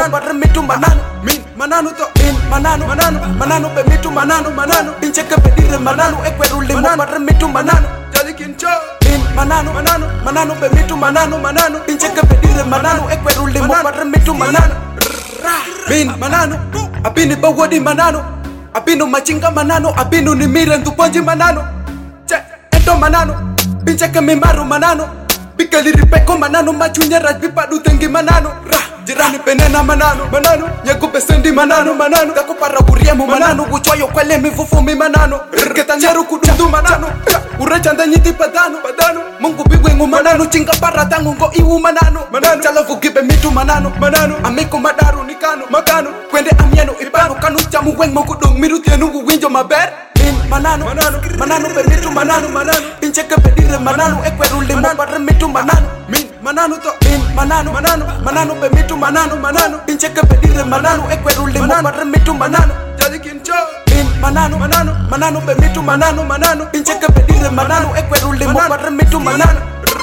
barre mitu manano min manano to min manano manano be mitu manano pinche ke pedire manano e querule barre mitu manano jalikincho min manano be mitu manano pinche ke pedire manano e querule barre mitu manano min manano abini bawodi manano abinu machinga manano abinu ni mire ntuponji manano che eto manano pinche ke mimaru manano bikali ripeko manano machunya rajbi padu tengi manano jirani penena manano nyagu besendi manano dako para kuriemu manano uchoyo kwele mifufu mi manano ketanyeru kudundu manano urechanda nyiti padano mungu bigwengu manano chinga para tangu ngo iwu manano chalavu gibe mitu manano amiko madaru nikano makano kwende amieno ipano kanu chamu weng mokudung mirutienu winjo maber manano be mitu manano pinche ke pedire manano e querule barre mitu manano min manano to min manano be mitu manano pinche ke pedire manano e querule barre mitu manano jalikincho min manano be mitu manano pinche ke pedire manano e querule barre mitu manano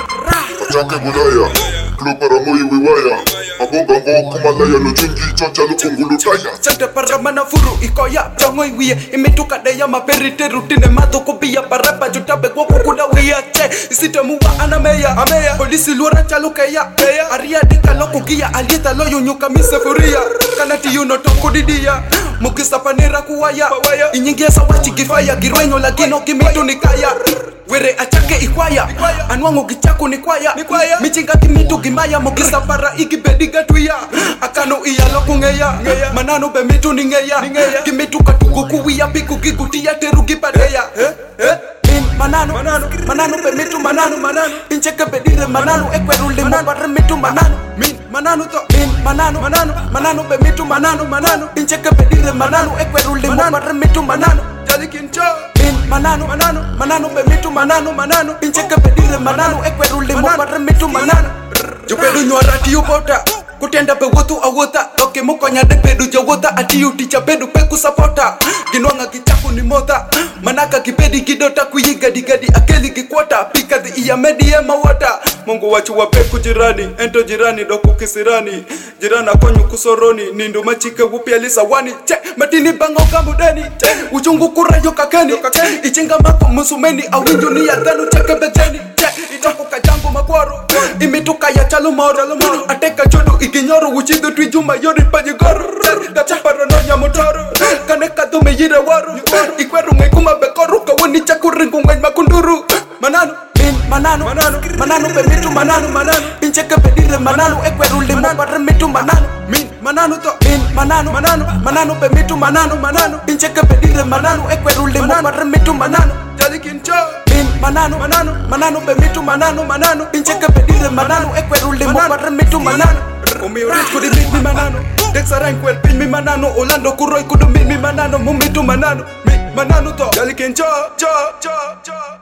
Chake budaya, club para moyo wiwaya Abonga ngo kumalaya lujungi chocha lukungulu taya Chante para mana furu ikoya Jongo iwie imetuka deya maperite rutine mato kubia Parapa jutabe kwa kukuna wia che Isite muwa anameya Polisi luora chalukeya Aria dika lokugia alieta loyo nyuka misefuria Kanati yuno toku didia Mukisa panera kuwaya Inyingia sawachi kifaya Girwenyo lagino kimitu nikaya Were achake ikwaya Anwango gichaku ni kwaya Michinga kimitu gimaya Mugisa para igibediga tuya Akano iya loku ngeya Manano be mitu ni ngeya Kimitu katugu kuwia Piku gigutia teru gipadeya Min manano be mitu manano Pinche ke bedire manano E querule barre mitu manano Min manano to min manano be mitu manano Pinche ke bedire manano E querule barre mitu manano Jalikincho min manano be mitu manano pinche ke pedire manano e querule barre mitu manano jupedu nyorati upota kutenda pe wotu awota toke mukonya de pedu jawota atiyu ticha pedu pe kusapota ginwanga kichaku ni mota manaka kipedi kidota kuyiga digadi akeli kikwata pika the iya media mawata Mungu wachu wa peku jirani ento jirani doku kisirani jirana konyu kusoroni nindu machike wupia lisa wani che matini bango kambudeni uchungu kurayo kakeni ichinga mako musumeni awinju ni ya tanu cheke bejeni itaku kajangu makwaro imituka ya chalumoro ateka chodo ikinyoro uchidu twijuma yori pajigoro gachaparo no ya motoro kaneka dume yire waru ikweru ngekuma bekoru kawani chakuringu ngwen makunduru manano manano be mitu manano pinche ke pedire manano e querule barre mitu manano min manano to min manano be mitu manano pinche ke pedire manano e querule barre mitu manano jalikincho min manano be mitu manano pinche ke pedire manano e querule barre mitu manano Umi rich kudi mi manano Dexaran kwer pin mi manano Orlando kuroi kudu mi manano Mumitu manano mi manano to jalikincho